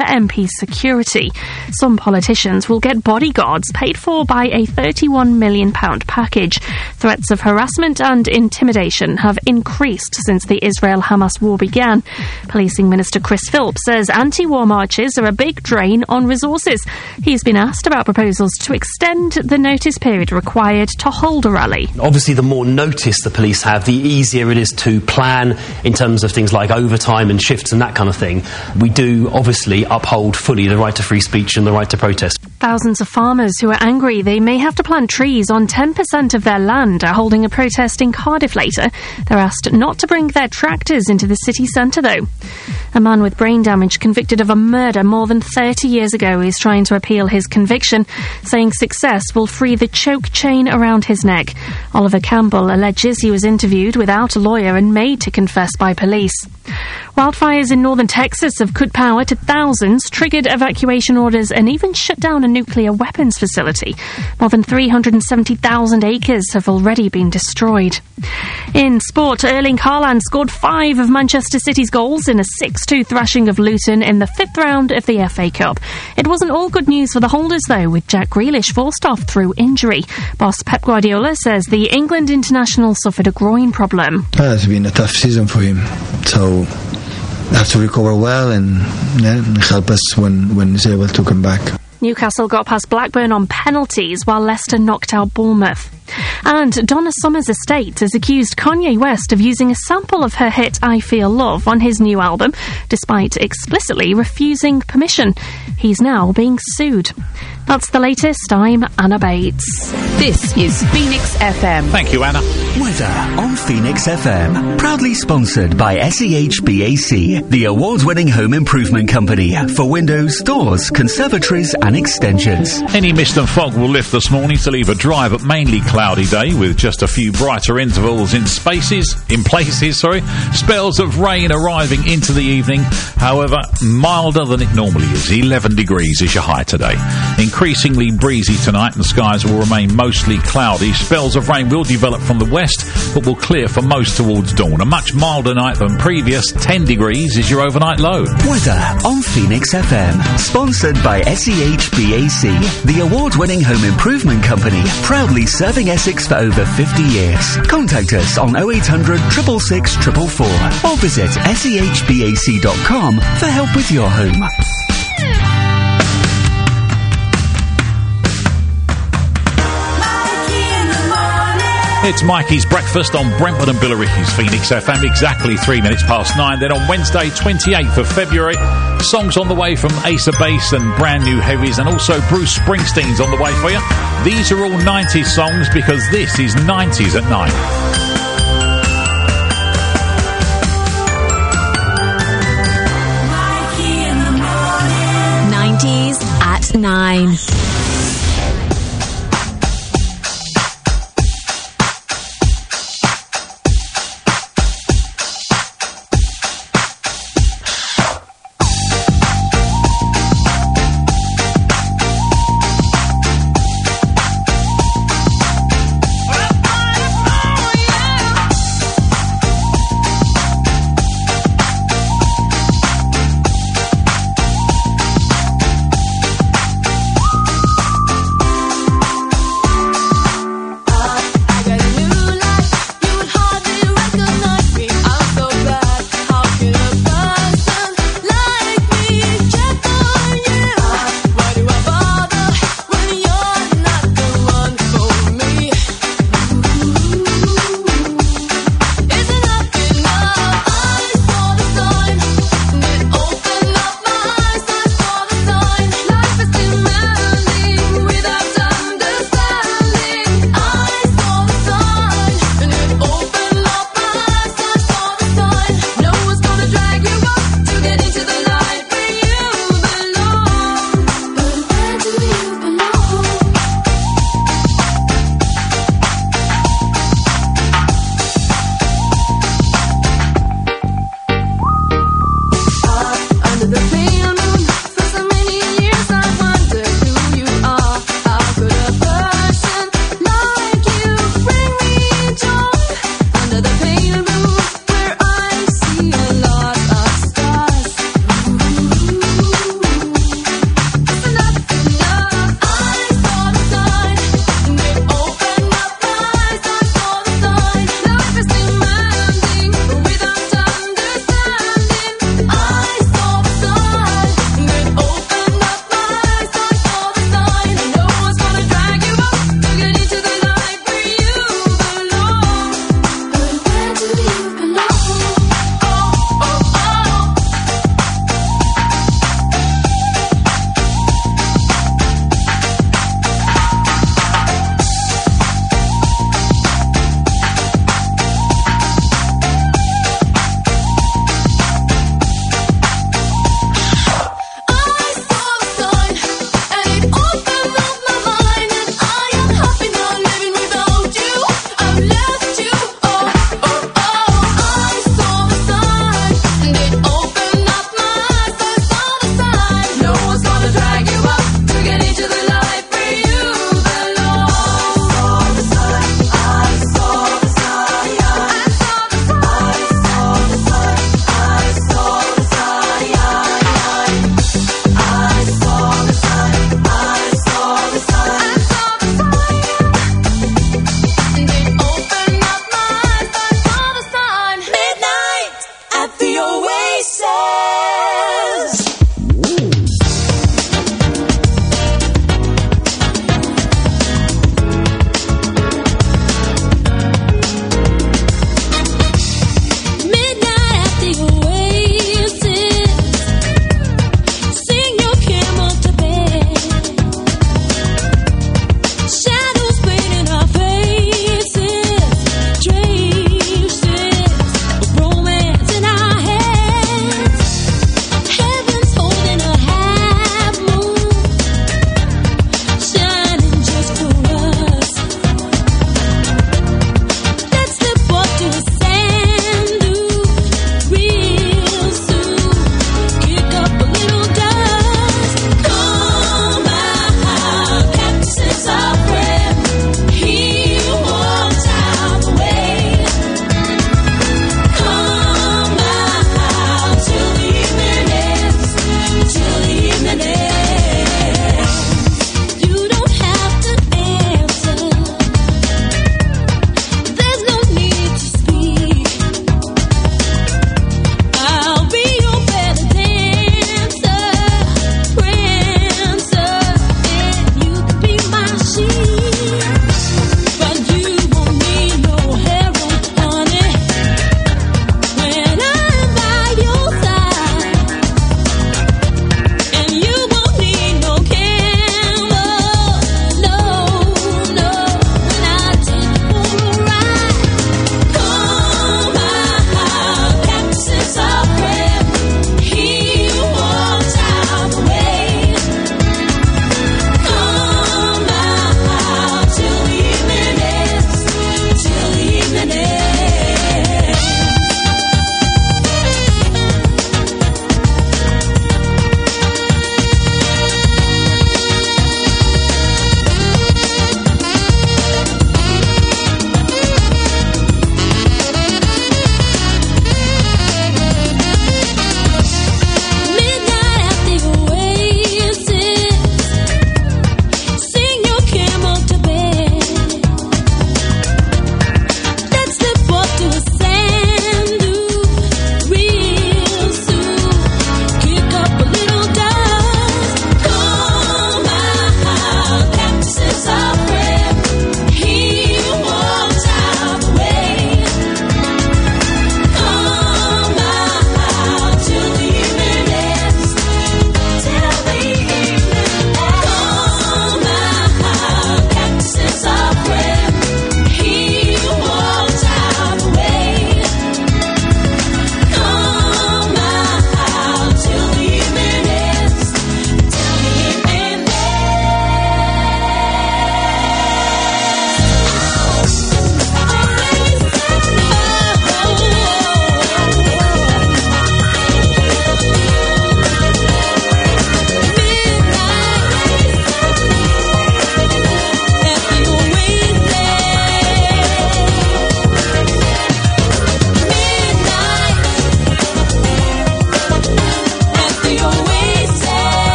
for MP security. Some politicians will get bodyguards paid for by a £31 million package. Threats of harassment and intimidation have increased since the Israel-Hamas war began. Policing Minister Chris Philp says anti-war marches are a big drain on resources. He's been asked about proposals to extend the notice period required to hold a rally. Obviously, the more notice the police have, the easier it is to plan in terms of things like overtime and shifts and that kind of thing. We do obviously uphold fully the right to free speech and the right to protest. Thousands of farmers who are angry they may have to plant trees on 10% of their land are holding a protest in Cardiff later. They're asked not to bring their tractors into the city centre, though. A man with brain damage convicted of a murder more than 30 years ago is trying to appeal his conviction, saying success will free the choke chain around his neck. Oliver Campbell alleges he was interviewed without a lawyer and made to confess by police. Wildfires in northern Texas have cut power to thousands, triggered evacuation orders and even shut down a nuclear weapons facility. More than 370,000 acres have already been destroyed. In sport, Erling Haaland scored 5 of Manchester City's goals in a 6-2 thrashing of Luton in the 5th round of the FA Cup. It wasn't all good news for the holders, though, with Jack Grealish forced off through injury. Boss Pep Guardiola says the England international suffered a groin problem. It's been a tough season for him, so have to recover well and help us when he's able to come back. Newcastle got past Blackburn on penalties while Leicester knocked out Bournemouth. And Donna Summer's estate has accused Kanye West of using a sample of her hit I Feel Love on his new album, despite explicitly refusing permission. He's now being sued. That's the latest. I'm Anna Bates. This is Phoenix FM. Thank you, Anna. Weather on Phoenix FM. Proudly sponsored by SEHBAC, the award-winning home improvement company for windows, doors, conservatories and extensions. Any mist and fog will lift this morning to leave a dry but mainly cloudy day with just a few brighter intervals in places. Spells of rain arriving into the evening. However, milder than it normally is. 11 degrees is your high today. Increasingly breezy tonight, and the skies will remain mostly cloudy. Spells of rain will develop from the west, but will clear for most towards dawn. A much milder night than previous. 10 degrees is your overnight low. Weather on Phoenix FM. Sponsored by SEHBAC, the award-winning home improvement company, proudly serving Essex for over 50 years. Contact us on 0800 666 444 or visit sehbac.com for help with your home. It's Mikey's Breakfast on Brentwood and Billericay's Phoenix FM, exactly 3 minutes past 9. Then on Wednesday, 28th of February, songs on the way from Ace of Base and Brand New Heavies, and also Bruce Springsteen's on the way for you. These are all 90s songs because this is 90s at 9. 90s at 9.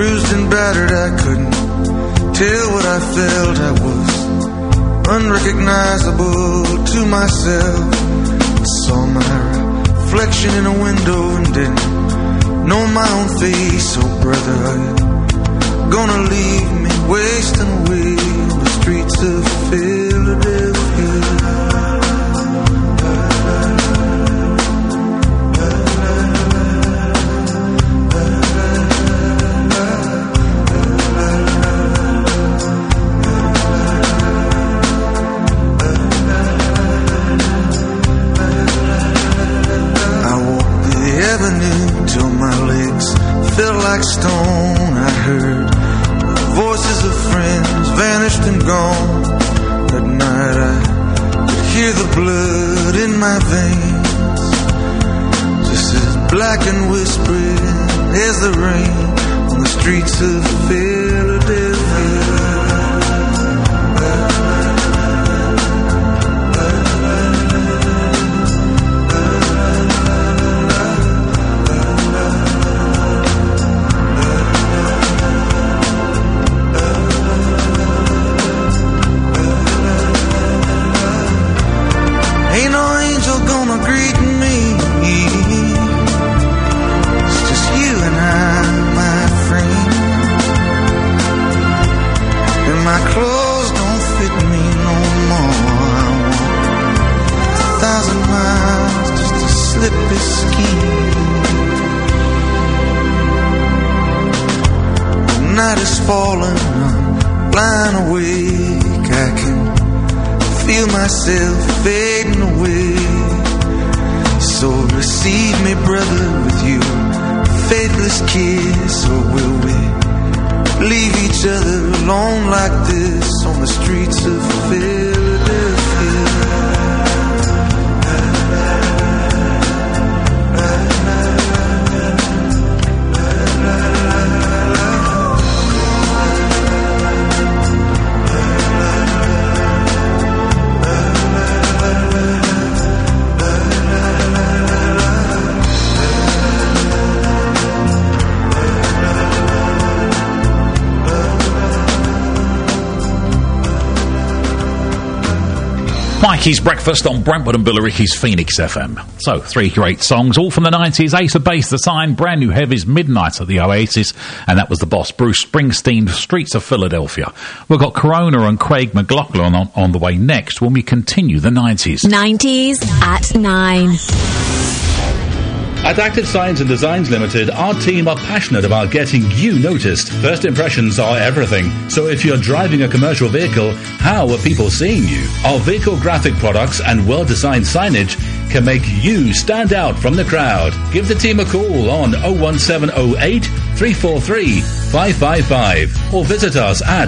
bruised and battered, I couldn't tell what I felt. I was unrecognizable to myself. I saw my reflection in a window and didn't know my own face. Oh brother, are you gonna leave me wasting away on the streets of Philadelphia? Till my legs felt like stone. I heard the voices of friends vanished and gone. That night I could hear the blood in my veins, just as black and whispering as the rain on the streets of Philadelphia. Night is falling, I'm lying awake. I can feel myself fading away. So receive me, brother, with you faithless kiss. Or will we leave each other alone like this on the streets of Philadelphia? Mikey's Breakfast on Brentwood and Billericay's Phoenix FM. So, 3 great songs, all from the 90s. Ace of Base, The Sign, brand new Heavies, Midnight at the Oasis, and that was the boss, Bruce Springsteen, Streets of Philadelphia. We've got Corona and Craig McLaughlin on the way next when we continue the 90s. 90s at 9. At Active Signs and Designs Limited, our team are passionate about getting you noticed. First impressions are everything. So if you're driving a commercial vehicle, how are people seeing you? Our vehicle graphic products and well-designed signage can make you stand out from the crowd. Give the team a call on 01708 343 555 or visit us at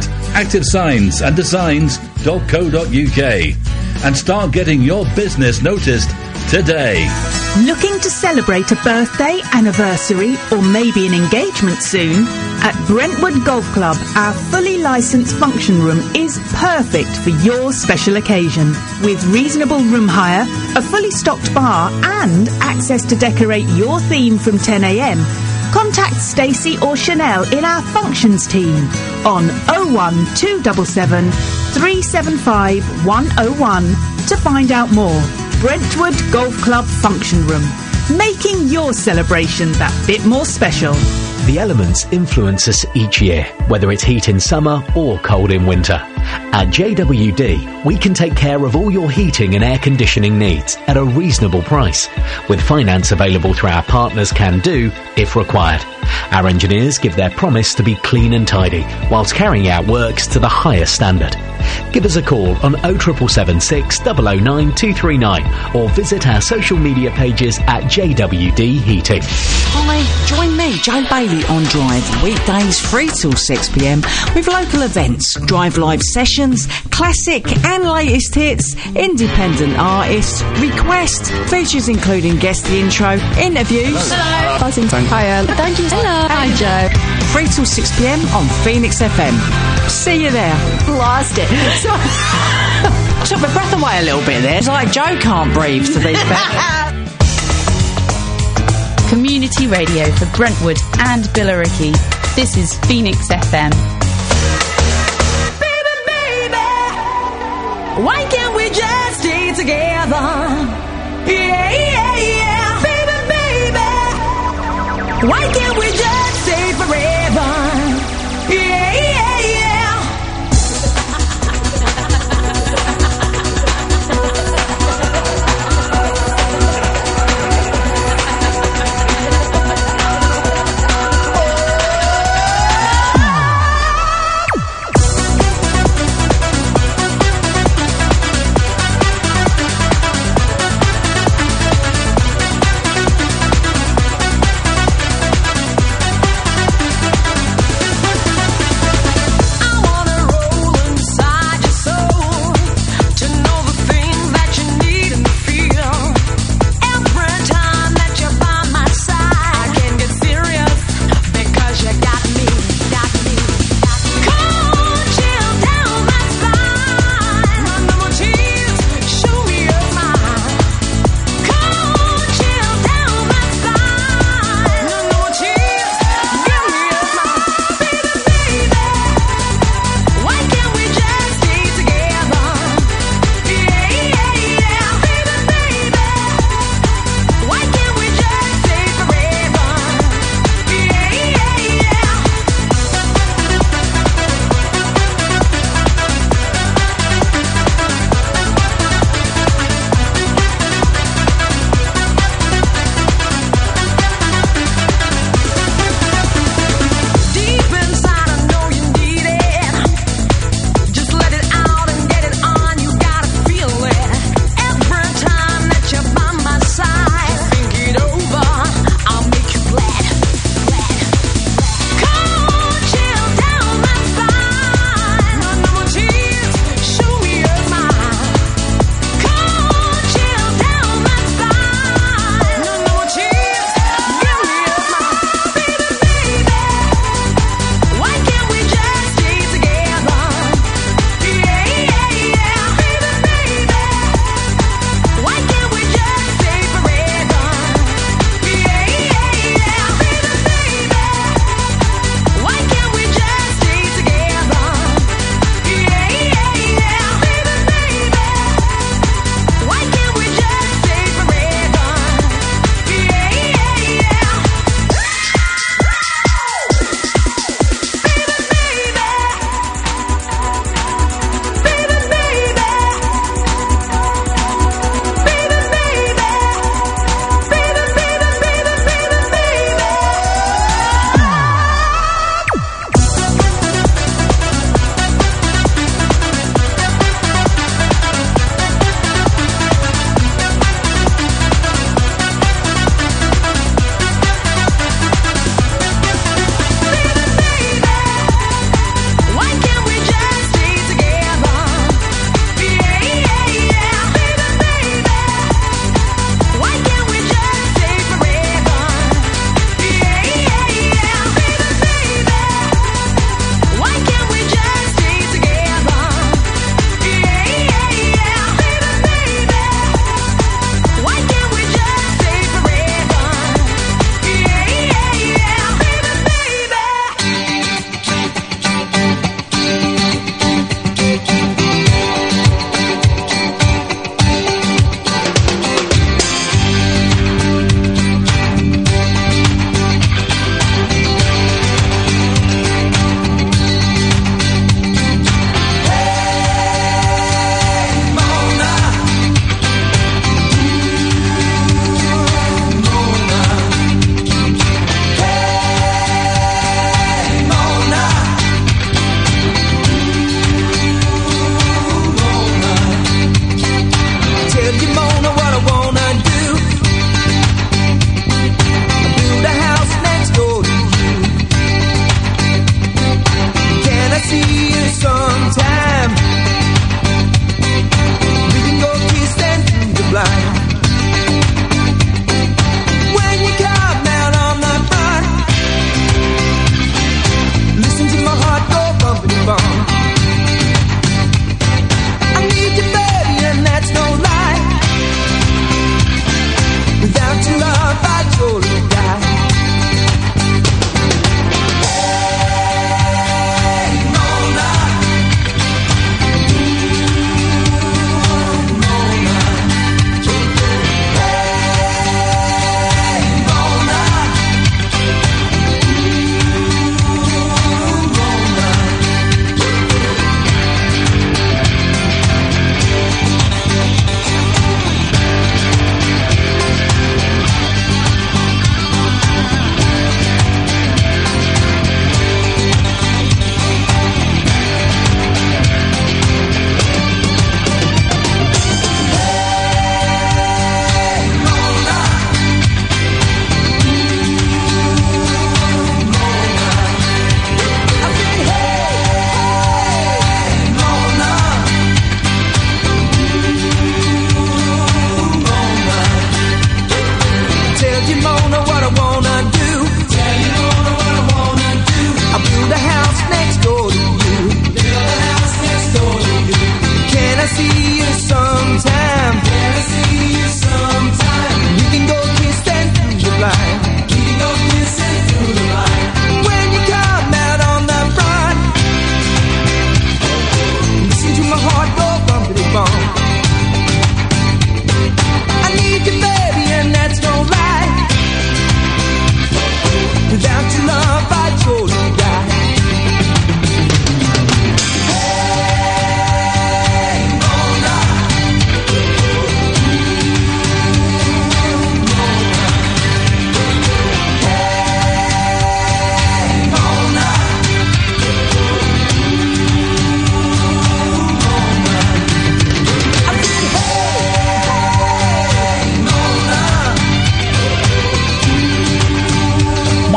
activesignsandesigns.co.uk and start getting your business noticed today. Looking to celebrate a birthday, anniversary, or maybe an engagement soon? At Brentwood Golf Club, our fully licensed function room is perfect for your special occasion. With reasonable room hire, a fully stocked bar, and access to decorate your theme from 10 a.m, contact Stacey or Chanel in our functions team on 01277 375 101 to find out more. Brentwood Golf Club Function Room, making your celebration that bit more special. The elements influence us each year, whether it's heat in summer or cold in winter. At JWD, we can take care of all your heating and air conditioning needs at a reasonable price, with finance available through our partners Can Do if required. Our engineers give their promise to be clean and tidy, whilst carrying out works to the highest standard. Give us a call on 07776 009 239 or visit our social media pages at JWD Heating. Hi, join me, Joe Bailey, on Drive, weekdays 3 till 6 p.m, with local events, Drive Live sessions, classic and latest hits, independent artists, request, features including guest the intro, interviews. Hello. Buzzing. Hiya. Thank you. Hello. Hi, Joe. 3 till 6 p.m. on Phoenix FM. See you there. Lost it. I took my breath away a little bit there. It's like Joe can't breathe to these back. Community radio for Brentwood and Billericay. This is Phoenix FM. Baby, baby, why can't we just stay together? Yeah, yeah, yeah. Baby, baby, why can't we just stay forever? Yeah, yeah, yeah.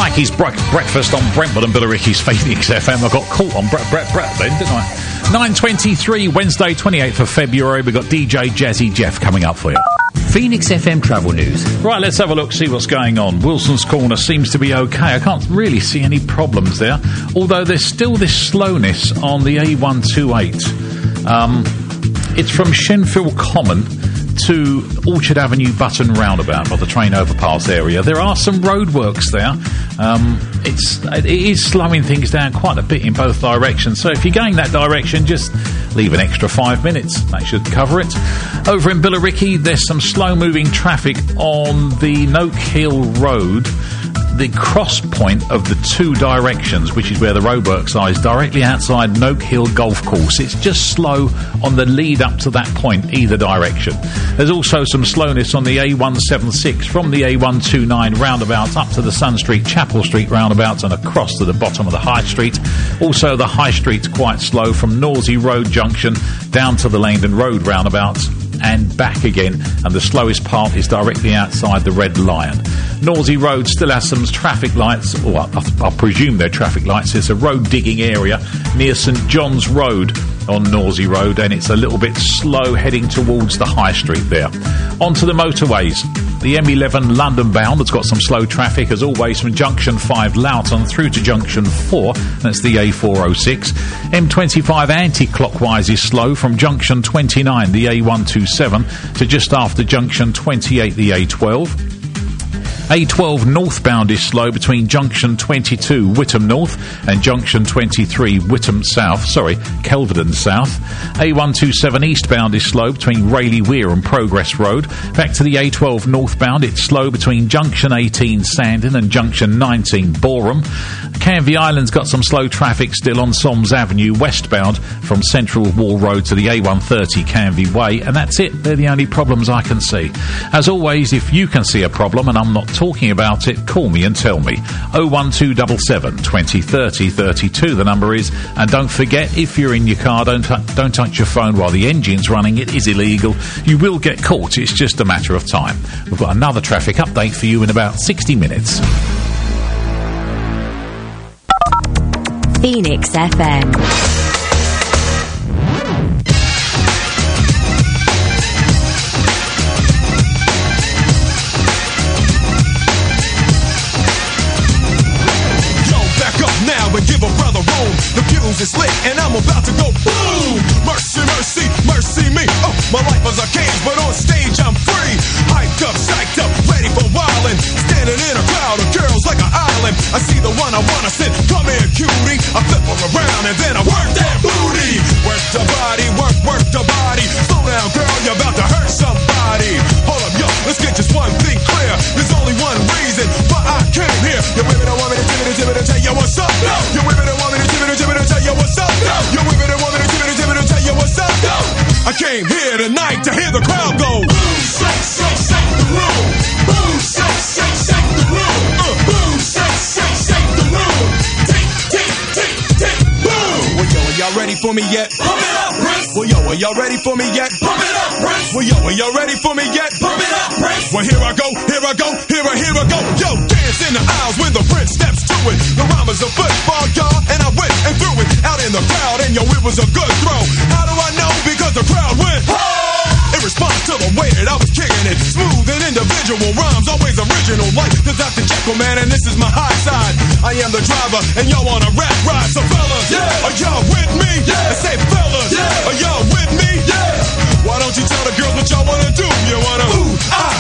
Mackey's breakfast on Brentwood and Billericay's Phoenix FM. I got caught on Brett then, didn't I? 9:23, Wednesday, 28th of February. We've got DJ Jazzy Jeff coming up for you. Phoenix FM travel news. Right, let's have a look, see what's going on. Wilson's Corner seems to be okay. I can't really see any problems there, although there's still this slowness on the A128. It's from Shenfield Common to Orchard Avenue Button roundabout, or the train overpass area. There are some roadworks there. It is slowing things down quite a bit in both directions. So if you're going that direction, just leave an extra 5 minutes. That should cover it. Over in Billericay, there's some slow-moving traffic on the Noak Hill Road. The cross point of the two directions, which is where the roadworks are, is directly outside Noak Hill Golf Course. It's just slow on the lead up to that point, either direction. There's also some slowness on the A176 from the A129 roundabout up to the Sun Street, Chapel Street roundabout and across to the bottom of the High Street. Also, the High Street's quite slow from Norsey Road Junction down to the Langdon Road roundabout and back again, and the slowest part is directly outside the Red Lion. Norsey Road still has some traffic lights, or I presume they're traffic lights. It's a road digging area near St John's Road on Norsey Road, and it's a little bit slow heading towards the High Street there. Onto the motorways. The M11 London bound has got some slow traffic as always from Junction 5 Loughton through to Junction 4. That's the A406. M25 anti-clockwise is slow from Junction 29, the A127, to just after Junction 28, the A12. A12 northbound is slow between Junction 22 Whittam North and Junction 23 Whittam South, Kelvedon South. A127 eastbound is slow between Rayleigh Weir and Progress Road. Back to the A12 northbound, it's slow between Junction 18 Sandon and Junction 19 Boreham. Canvey Island's got some slow traffic still on Soms Avenue westbound from Central Wall Road to the A130 Canvey Way, and that's it. They're the only problems I can see. As always, if you can see a problem and I'm not talking about it, call me and tell me. 01277 20 30 32 the number is, and don't forget, if you're in your car, don't touch your phone while the engine's running. It is illegal. You will get caught. It's just a matter of time. We've got another traffic update for you in about 60 minutes. Phoenix FM. And give a brother room. The fuse is lit and I'm about to go boom. Mercy, mercy, mercy me. Oh, my life is a cage, but on stage I'm free. Hyped up, psyched up, ready for wildin'. Standing in a crowd of girls like an island. I see the one I wanna send. Come here, cutie. I flip her around and then I work that booty. Work the body, work the body. Slow down, girl, you're about to hurt somebody. Hold up, yo, let's get just one thing clear. There's only one reason why I came here. Your women don't want me to tell you what's up. No. Your women don't want me to tell you what's up. No. Your women don't want me to tell you what's up. No. I came here tonight to hear the crowd go boom, shake, shake, shake the room. Boom, shake, shake, shake the room. Boom, shake, shake, shake the room. Tick, tick, tick, tick, boom. Well, yo, are y'all ready for me yet? Pump it up, Prince. Well, yo, are y'all ready for me yet? Pump it up, Prince. Well, yo, are y'all ready for me yet? Pump it up, Prince. Well, here I go, here I go, here I go. Yo, dance in the aisles when the Prince steps to it. The rhyme is a football, y'all, and I went and threw it out in the crowd, and yo, it was a good throw. How do I know? Because the crowd went, oh! In response to the way that I was kicking it, smooth and individual rhymes, always original, like the Dr. Jekyll man, and this is my high side. I am the driver, and y'all on a rap ride. So fellas, yeah, are y'all with me? Yeah. And say fellas, yeah, are y'all with me? Yeah. Why don't you tell the girls what y'all wanna do? You wanna ooh,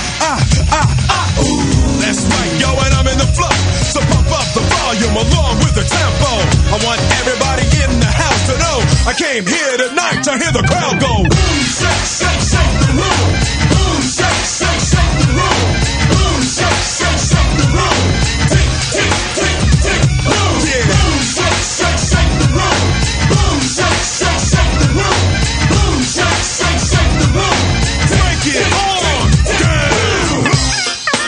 ooh. That's right, yo, and I'm in the flow. So pump up the volume along with the tempo. I want everybody in the house to know I came here tonight to hear the crowd go boom, shake, shake, shake the room. Boom, shake, shake, shake the room. Boom, shake, shake, shake the room. Tick, tick, tick, tick, boom. Yeah. Boom, shake, shake, shake the room. Boom, shake, shake, shake the room. Boom, shake, shake, shake the room. Break it on down.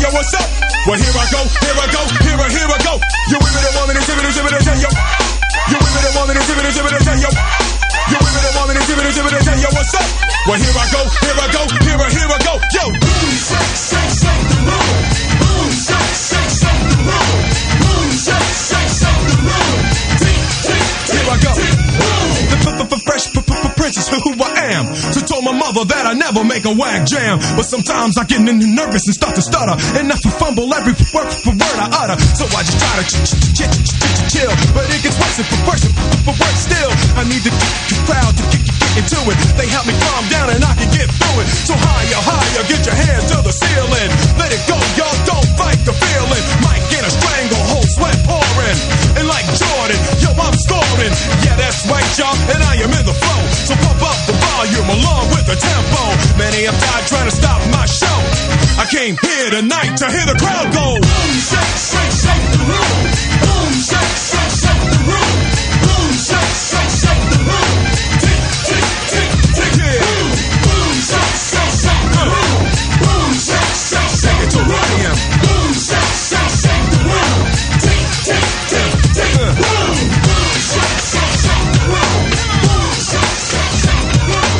yo, what's up? Well, here I go, here I go, here I go. You with me that want me to tell yo. You with me that want me to tell yo. You with me that want me to tell yo, what's up? Well, here I go, here I go, here I go. Yo, boom, shake the room. Boom, shake the room. Boom, shake the room. Here I go. The fresh princess, who I am. So told my mother that I never make a whack jam. But sometimes I get nervous and start to stutter, and I fumble every word I utter. So I just try to chill, but it gets worse for worse still. I need the crowd to get into it. They help me calm down and I can get through it. So higher, get your hands to the ceiling. Let it go, y'all, don't fight the feeling. Might get a stranglehold, sweat pouring. And like Jordan, yo, I'm scoring. Yeah, that's right, y'all, and I am in the flow. So pump up the volume along with the tempo. Many have died trying to stop my show. I came here tonight to hear the crowd go. Boom, shake the room. Boom, shake the room. Boom, shake the room. Tick, yeah. Boom, shake the room. Boom, shake it to Ryan. Boom, shake the room. Tick, boom. Boom, shake the room. Boom, shake the room.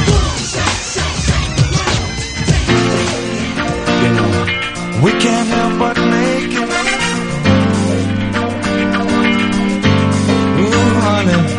You know, we can't help but make it. Ooh, honey.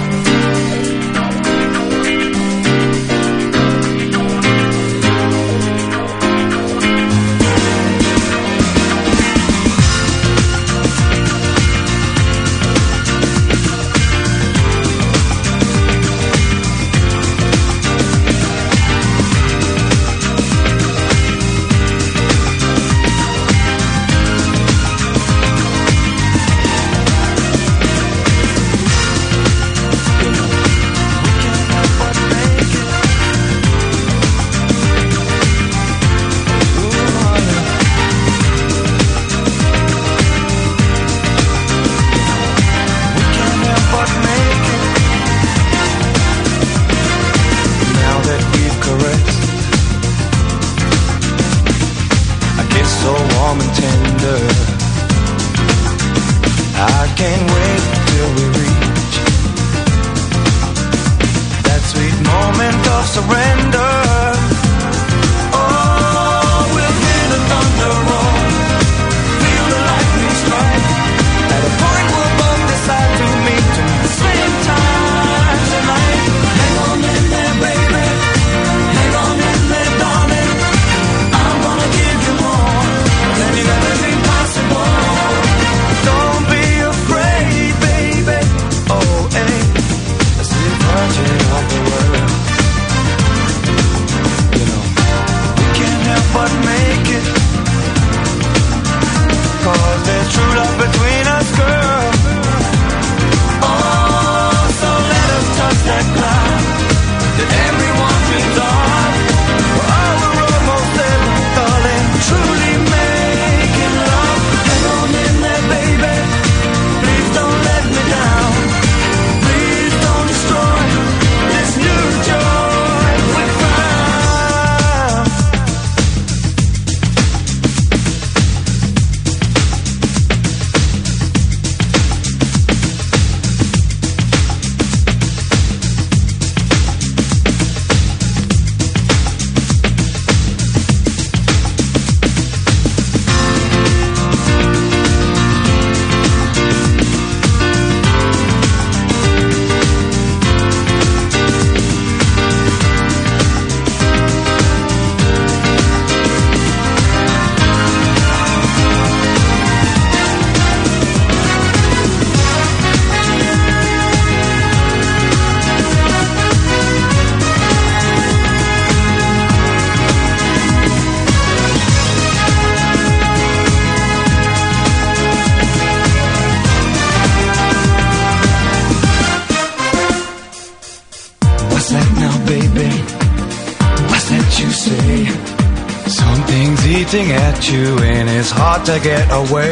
Eating at you and it's hard to get away.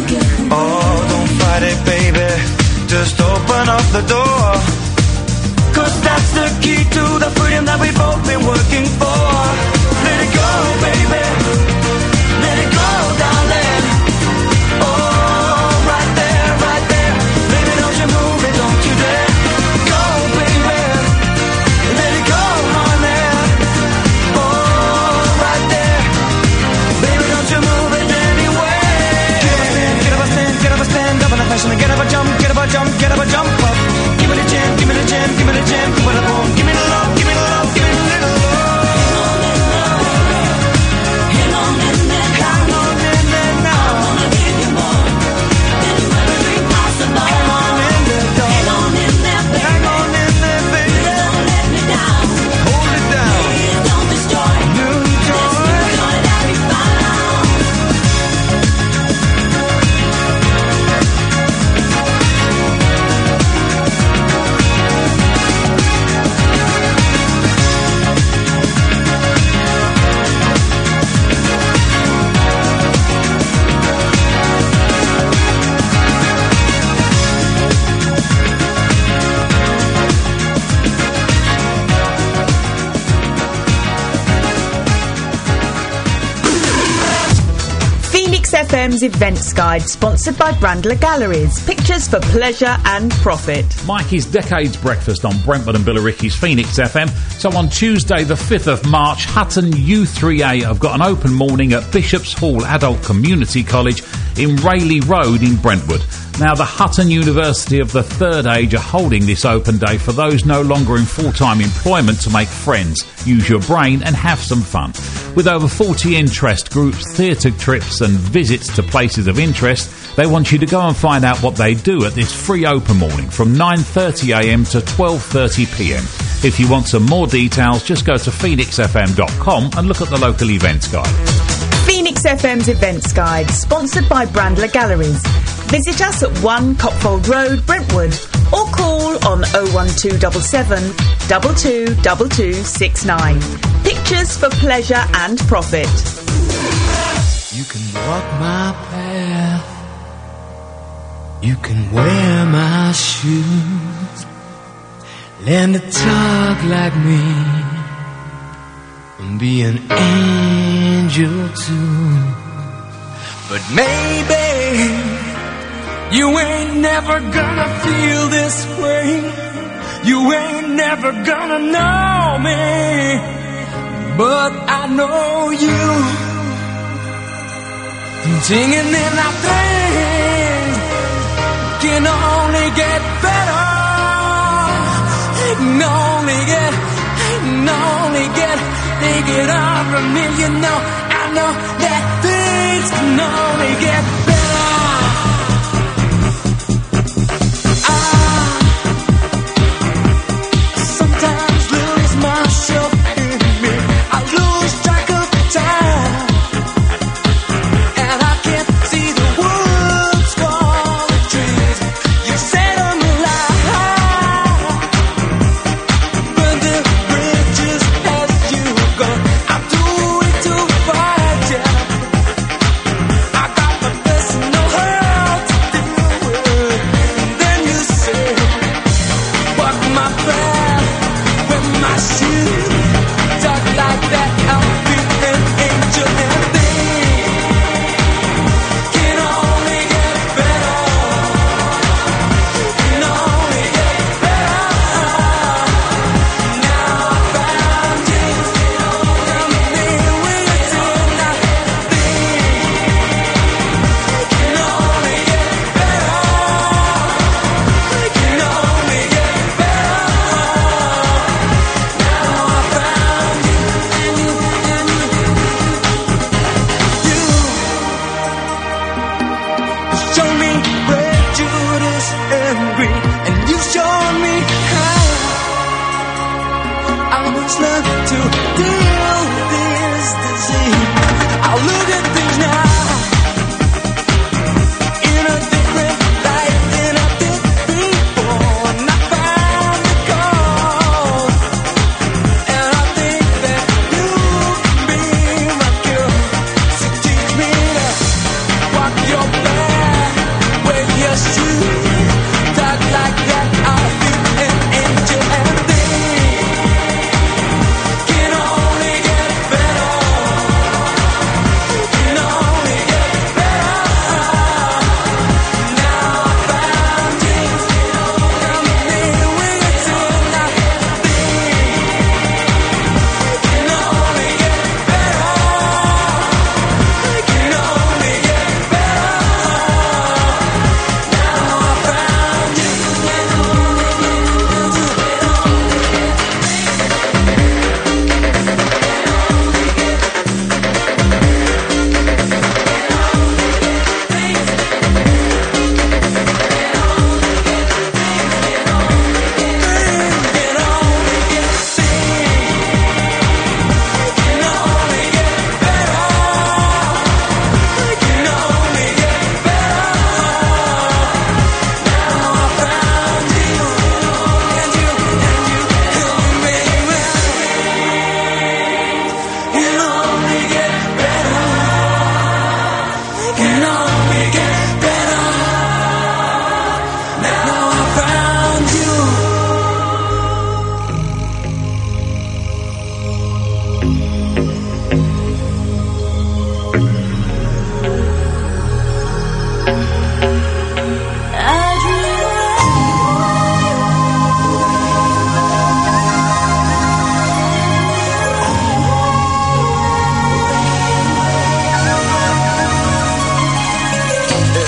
Oh, don't fight it, baby. Just open up the door. 'Cause that's the key to the freedom that we've both been working for. Let it go, baby. Let it go. FM's Events Guide, sponsored by Brandler Galleries. Pictures for pleasure and profit. Mikey's Decades Breakfast on Brentwood and Billericay's Phoenix FM. So on Tuesday the 5th of March, Hutton U3A have got an open morning at Bishop's Hall Adult Community College in Rayleigh Road in Brentwood. Now, the Hutton University of the Third Age are holding this open day for those no longer in full-time employment to make friends, use your brain and have some fun. With over 40 interest groups, theatre trips and visits to places of interest, they want you to go and find out what they do at this free open morning from 9:30am to 12:30pm. If you want some more details, just go to phoenixfm.com and look at the local events guide. Phoenix FM's Events Guide, sponsored by Brandler Galleries. Visit us at 1 Copfold Road, Brentwood, or call on 01277 222269. Pictures for pleasure and profit. You can walk my path, you can wear my shoes, learn to talk like me, and be an angel too. But maybe you ain't never gonna feel this way. You ain't never gonna know me. But I know you. Singing in our things can only get better. It can only get, take it on from me, you know. I know that things can only get better. Sometimes lose myself in me. I lose track of time, and I can't see the woods for the trees. You set them alive, burn the bridges as you go. I'm doing too far, yeah. I got my personal hurt to deal with, and then you say, walk my path, wear my shoes, talk like that. I'll be an angel, and things can only get better. Can only get better. Now I found you. I'm here with you tonight. Things can only get better. Can only get better. Now I found you, and you show me prejudice and greed, and you showed me how I must learn to deal with this disease. I'll look at things now in a different light than I did before, and I found the cause, and I think that you can be my cure. So teach me to walk your path, wear your shoes, talk like that. I'll be an angel, and things can only get better. Can only get better. Now I found you. I'm here with you tonight. Things can only get better. Can only get better. Now I found you. Can only get better. Now I found you.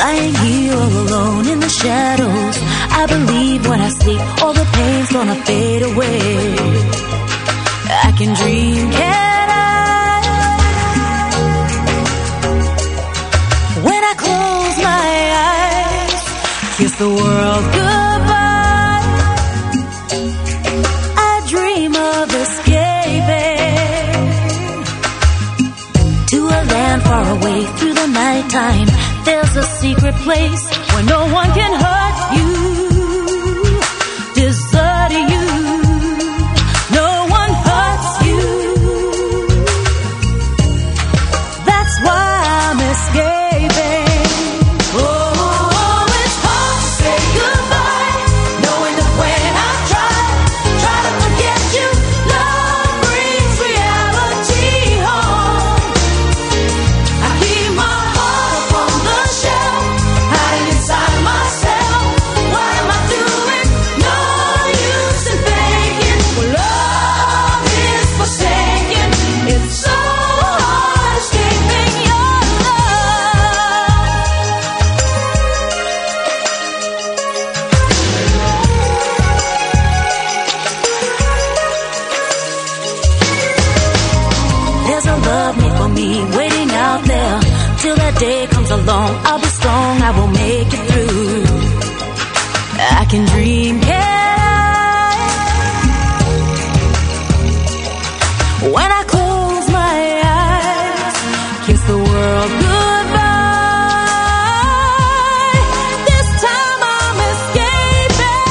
Lying here all alone in the shadows, I believe when I sleep all the pain's gonna fade away. I can dream, can I? When I close my eyes, kiss the world goodbye. I dream of escaping to a land far away through the nighttime. There's a secret place where no one can hurt you, desert you. No one hurts you. That's why I'm escaping. Oh, it's hard to say goodbye, knowing that when I try to forget you, love brings reality home. I keep my heart up on the shelf, hiding inside myself. What am I doing? No use in faking. Love is forsaken. It's so hard escaping your love. There's a love made for me waiting out there. Till that day comes along, I'll be strong, I will make it through. I can dream, can I? When I close my eyes, kiss the world goodbye. This time I'm escaping.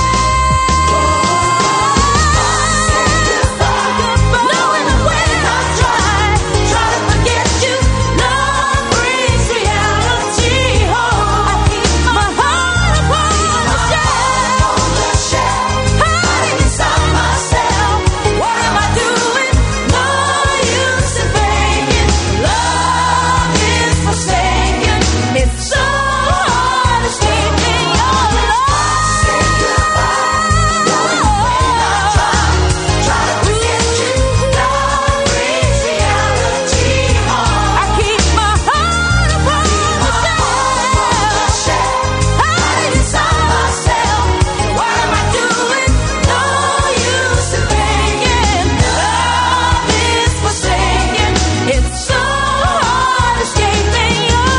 Knowing that when I try to forget you, love brings reality home. I keep my heart upon the shelf, hiding inside myself. What am I doing? No use in faking. Love is forsaken. It's so hard escaping your love. Say goodbye. Knowing that when I try to forget you, love brings reality home. I keep my heart upon the shelf, hiding inside myself. What am I doing? No use in faking. Love is forsaken. It's so hard escaping your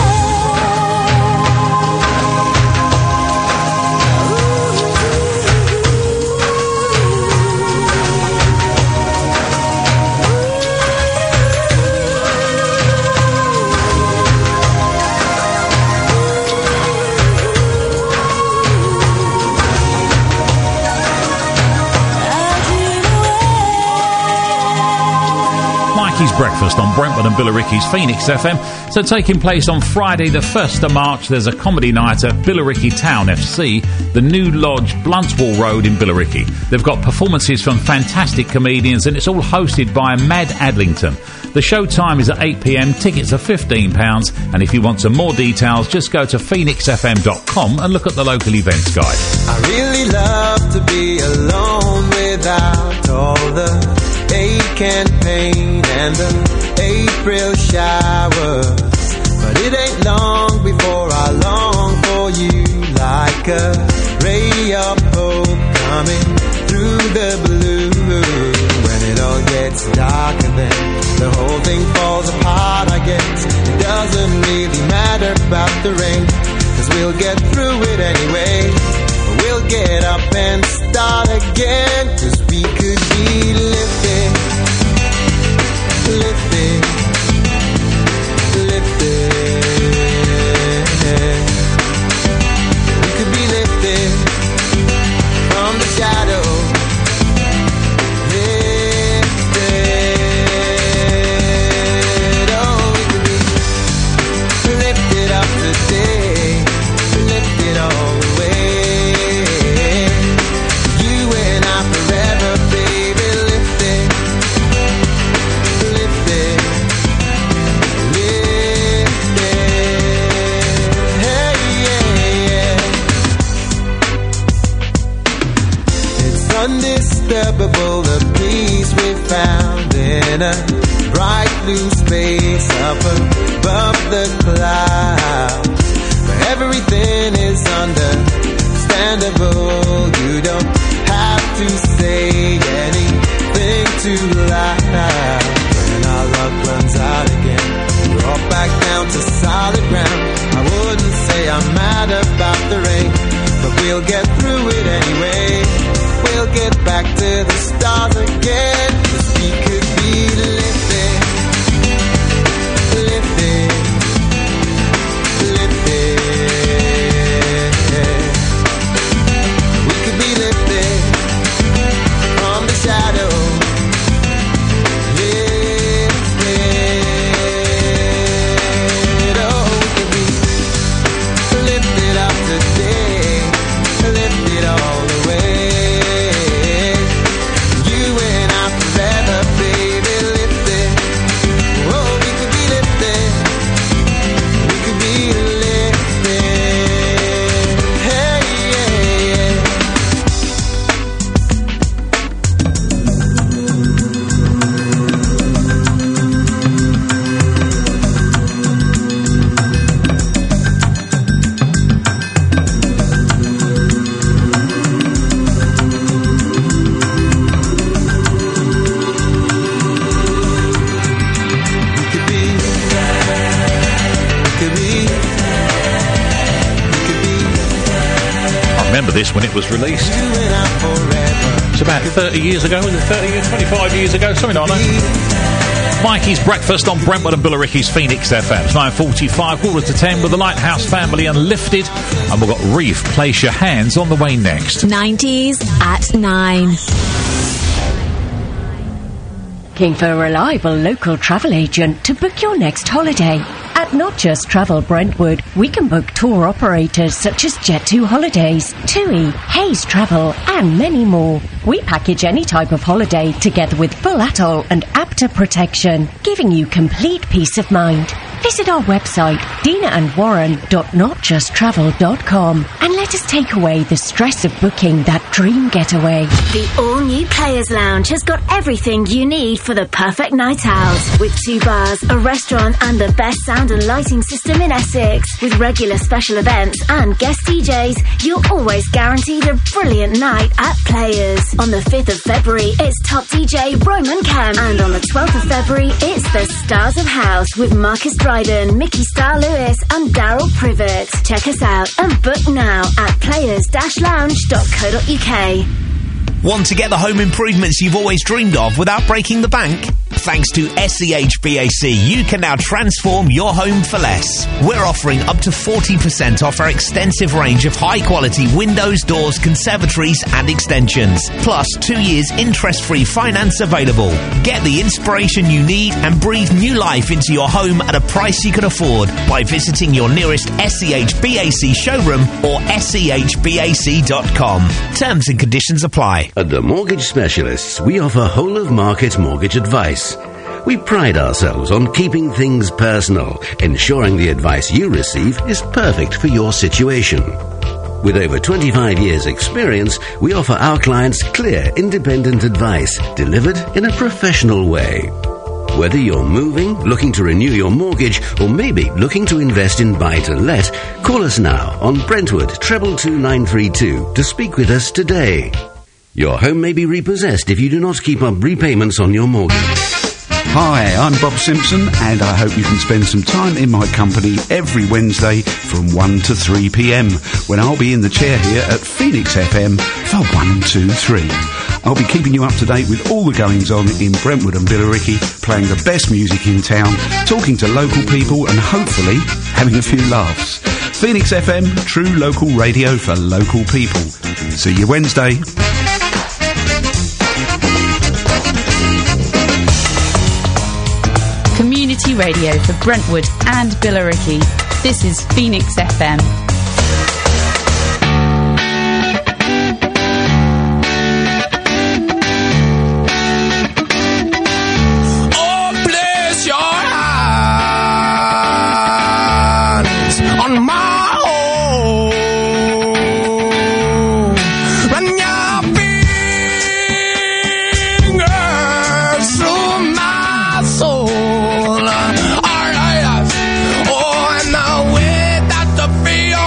Mikey's Breakfast on Brentwood and Billericay's Phoenix FM. So taking place on Friday the 1st of March, there's a comedy night at Billericay Town FC, the New Lodge, Bluntswall Road in Billericay. They've got performances from fantastic comedians and it's all hosted by Mad Adlington. The show time is at 8 p.m, tickets are £15, and if you want some more details, just go to phoenixfm.com and look at the local events guide. I really love to be alone without all the ache and pain and the April showers. But it ain't long before I long for you, like a ray of hope coming through the blue. When it all gets dark and then the whole thing falls apart, I guess it doesn't really matter about the rain, 'cause we'll get through it anyway. We'll get up and start again, 'cause we could be lifted, lifted, lifted. We could be lifted from the shadow, lifted. Oh, we could be lifted up today, lifted all the way. You and I forever, baby, lifted, lifted, lifted. Hey, yeah, yeah. It's undisturbable, the peace we found in a bright blue space up above the clouds. But everything is understandable. You don't have to say anything too loud. When our luck runs out again, we're all back down to solid ground. I wouldn't say I'm mad about the rain, but we'll get through it anyway. We'll get back to the stars again, 'cause we could be lifted, lifted, lifted. We could be lifted from the shadow. This when it was released. It's about 30 years ago, was it 30 years, 25 years ago, something like that. Mikey's Breakfast on Brentwood and Billericay's Phoenix FM. It's 9:45, 9:45 with the Lighthouse Family and Lifted. And we've got Reef, Place Your Hands on the way next. 90s at 9. Looking for a reliable local travel agent to book your next holiday? At Not Just Travel Brentwood, we can book tour operators such as Jet2 Holidays, TUI, Hayes Travel, and many more. We package any type of holiday together with full atoll and APTA protection, giving you complete peace of mind. Visit our website, dinaandwarren.notjusttravel.com, and let us take away the stress of booking that dream getaway. The all-new Players Lounge has got everything you need for the perfect night out. With 2 bars, a restaurant, and the best sound and lighting system in Essex. With regular special events and guest DJs, you're always guaranteed a brilliant night at Players. On the 5th of February, it's top DJ Roman Kemp. And on the 12th of February, it's the Stars of House with Marcus Dryden, Mickey Star-Lewis, and Daryl Privet. Check us out and book now at players-lounge.co.uk. Want to get the home improvements you've always dreamed of without breaking the bank? Thanks to SEHBAC, you can now transform your home for less. We're offering up to 40% off our extensive range of high-quality windows, doors, conservatories and extensions. Plus 2 years interest-free finance available. Get the inspiration you need and breathe new life into your home at a price you can afford by visiting your nearest SEHBAC showroom or SEHBAC.com. Terms and conditions apply. At the Mortgage Specialists, we offer whole-of-market mortgage advice. We pride ourselves on keeping things personal, ensuring the advice you receive is perfect for your situation. With over 25 years' experience, we offer our clients clear, independent advice delivered in a professional way. Whether you're moving, looking to renew your mortgage, or maybe looking to invest in buy-to-let, call us now on Brentwood 222-932 to speak with us today. Your home may be repossessed if you do not keep up repayments on your mortgage. Hi, I'm Bob Simpson, and I hope you can spend some time in my company every Wednesday from 1 to 3 p.m, when I'll be in the chair here at Phoenix FM for 1, 2, 3. I'll be keeping you up to date with all the goings-on in Brentwood and Billericay, playing the best music in town, talking to local people, and hopefully having a few laughs. Phoenix FM, true local radio for local people. See you Wednesday. Community radio for Brentwood and Billericay. This is Phoenix FM. Oh, bless your hands on my own. Run your fingers through my soul. Oh, and the way that the feel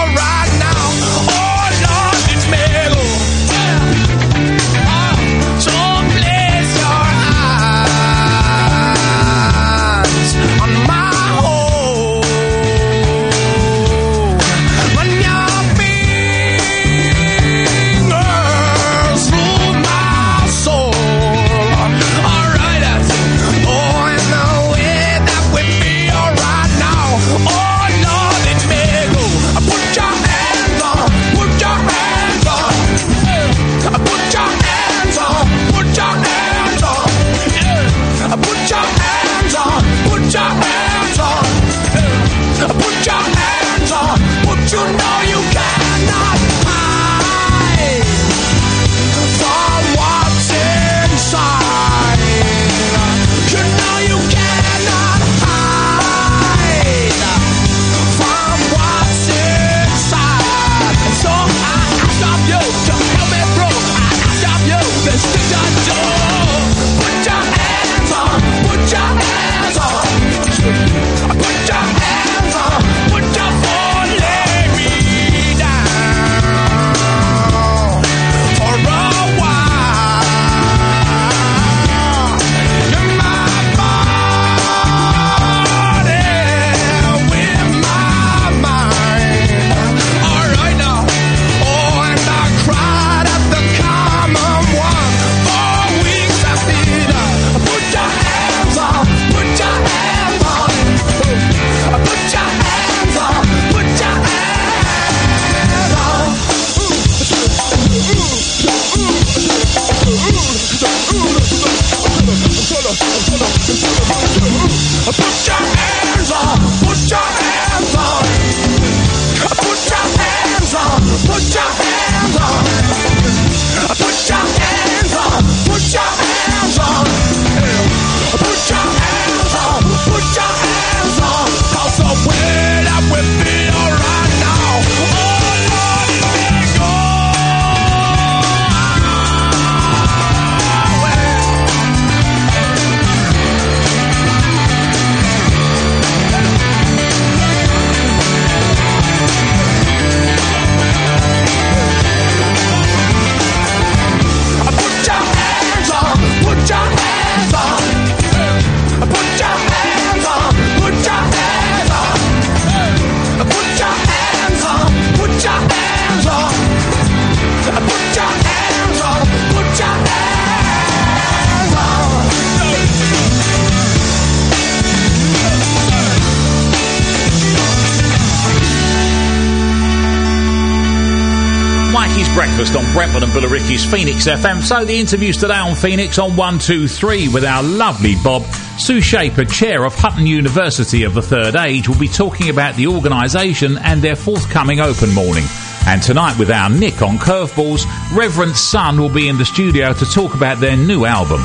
Lee's Breakfast on Brentford and Billericay's Phoenix FM. So the interviews today on Phoenix on 1, 2, 3 with our lovely Bob. Sue Shaper, Chair of Hutton University of the Third Age, will be talking about the organisation and their forthcoming open morning. And tonight with our Nick on Curveballs, Reverend Sun will be in the studio to talk about their new album.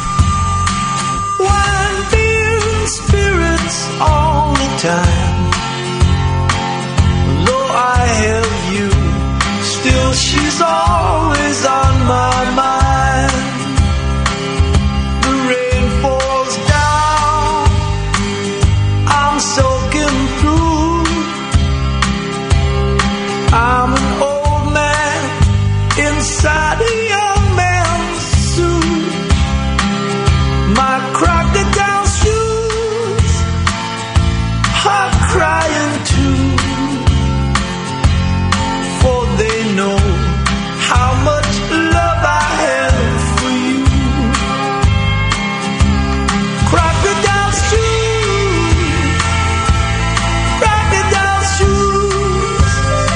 Wine, beer, and spirits all the time. Though I have you, still she's always on my mind. The rain falls down, I'm soaking through. I'm an old man inside a young man's suit. My crocodile shoes are crying too, for they know how much love I have for you. Crocodile shoes, crocodile shoes,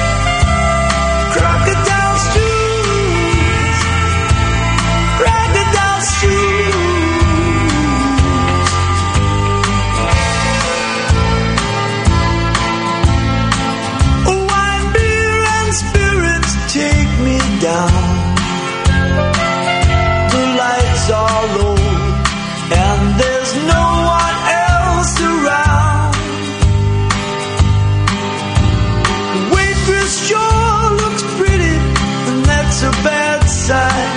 crocodile shoes, crocodile shoes. Wine, beer, and spirits take me down. The lights are low, and there's no one else around. The waitress sure looks pretty, and that's a bad sign.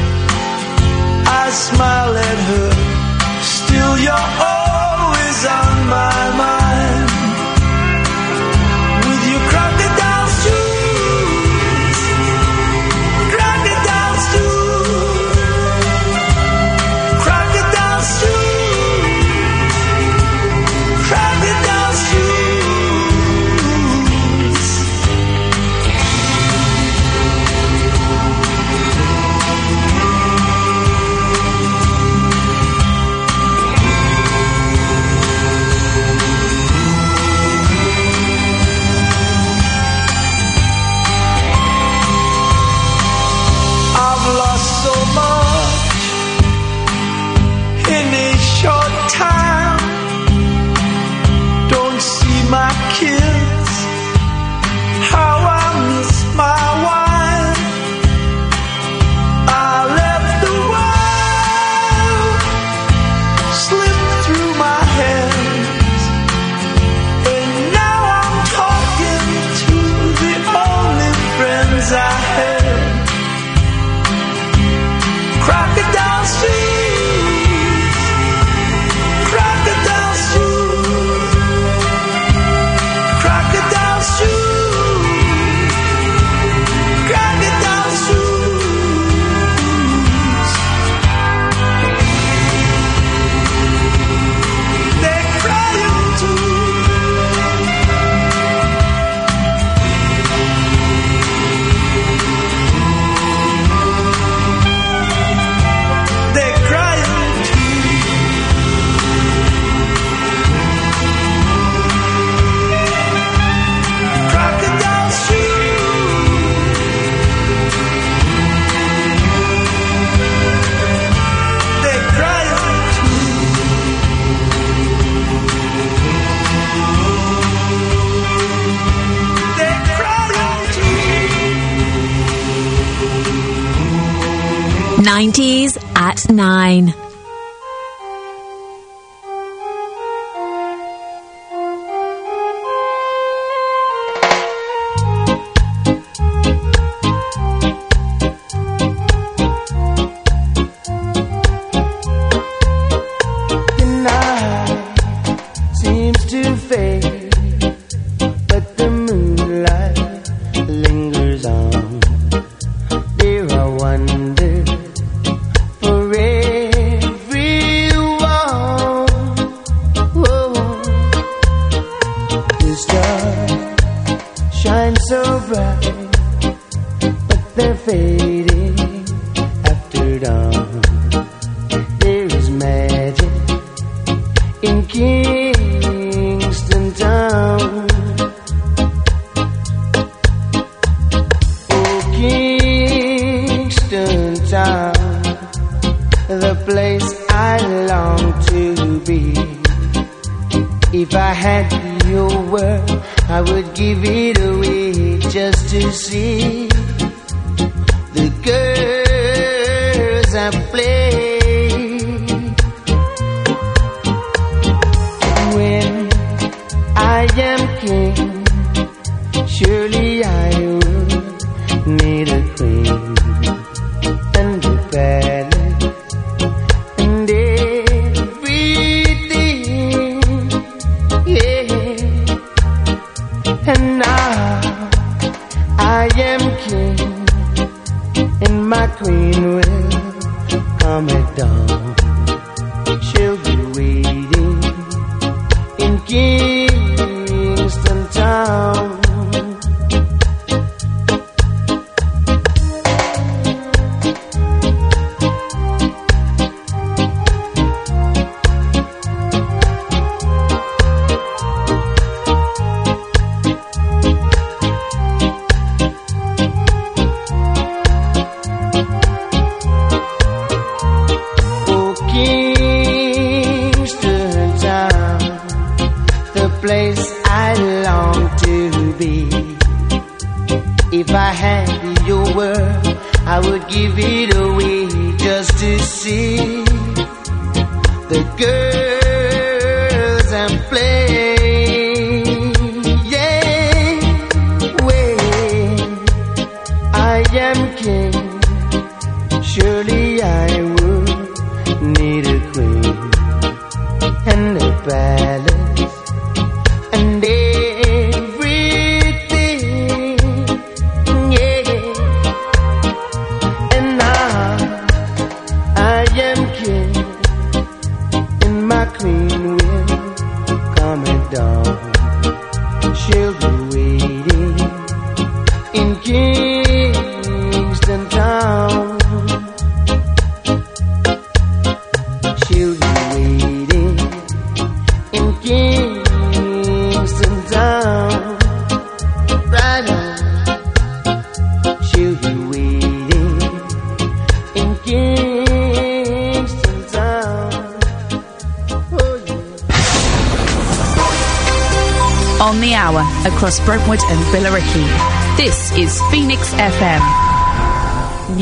I smile at her, still you're always on my mind. With your crocodile shoes, crocodile shoes, crocodile shoes, crocodile shoes. I've lost so much in a short time. Don't see my kids, how I miss my wife. I left the world slip through my hands, and now I'm talking to the only friends I have. Crocodile shoes, crocodile shoes, crocodile shoes, crocodile shoes. They're crying too. They're crying too. Crocodile shoes. They're crying too. They're crying too. 90s at 9. The night seems to fade, but the moonlight lingers on. There are wonders for everyone. Whoa. The stars shine so bright, but they're fading after dawn. There is magic in Kingston Town. Oh, Kingston. I would give it away just to see the girls I play. When I am king, surely I would need a queen and a palace and everything, yeah. And now I am king, and my queen will come at dawn. She'll be waiting in Kingston Town. Place I long to be. If I had your word, I would give it away just to see the girls and play. Yeah, when I am king, surely I would need a queen and a palace and everything, yeah. And now I am king, and my queen will come at dawn. She'll be waiting in Kingston Town. She'll be waiting in Kingston Town, right on. She'll be waiting in Kingston Town. Oh yeah. On the hour across Brentwood and Billericay. This is Phoenix FM.